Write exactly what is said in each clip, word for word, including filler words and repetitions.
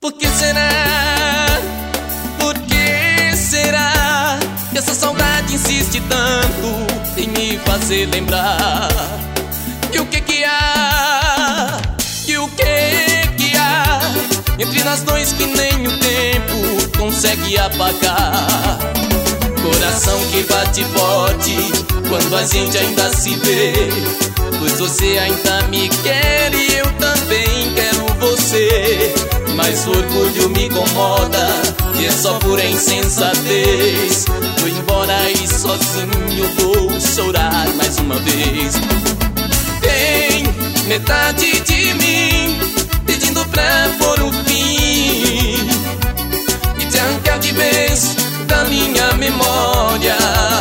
Por que será? Por que será que essa saudade insiste tanto em me fazer lembrar? Que o que que há? Que o que que há entre nós dois que nem o tempo consegue apagar? Coração que bate forte quando a gente ainda se vê, pois você ainda me quer e eu também quero você. Mas o orgulho me incomoda e é só por insensatez. Vou embora e sozinho vou chorar mais uma vez. Tem metade de mim pedindo pra pôr um fim e te arrancar de vez da minha memória.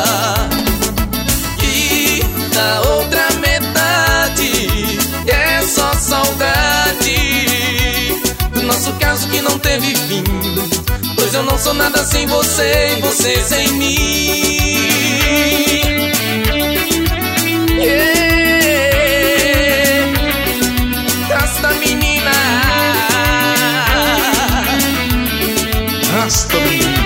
E da outra metade é só saudade do nosso caso que não teve fim, pois eu não sou nada sem você e você sem mim. Yeah. Rasta menina, Rasta menina.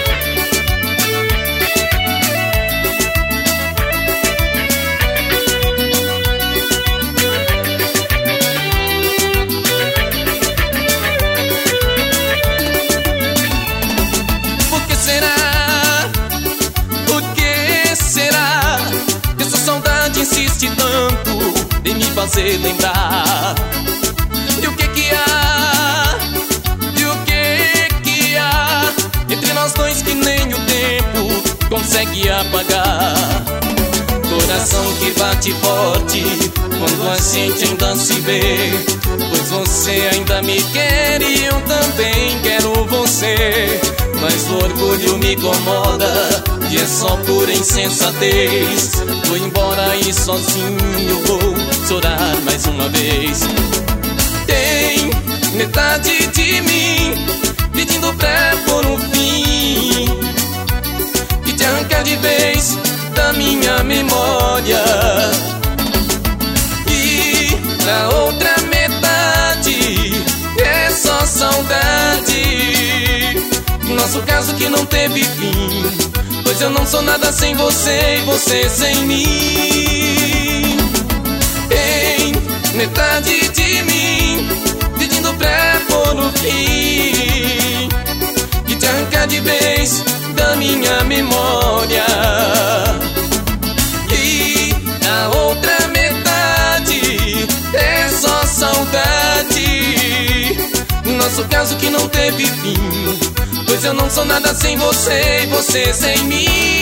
insiste tanto em me fazer lembrar? E o que que há? E o que que há entre nós dois que nem o tempo consegue apagar? Coração que bate forte quando a gente ainda se vê, pois você ainda me quer e eu também quero você. Mas o orgulho me incomoda e é só por insensatez. Vou embora e sozinho vou chorar mais uma vez. Tem metade de mim pedindo pra pôr um fim e te arrancar de vez da minha memória. E na outra metade é só saudade, nosso caso que não teve fim, pois eu não sou nada sem você e você sem mim. Tem metade de mim pedindo pra pôr no fim e te arrancar de vez da minha memória. E a outra metade é só saudade, nosso caso que não teve fim, pois eu não sou nada sem você e você sem mim.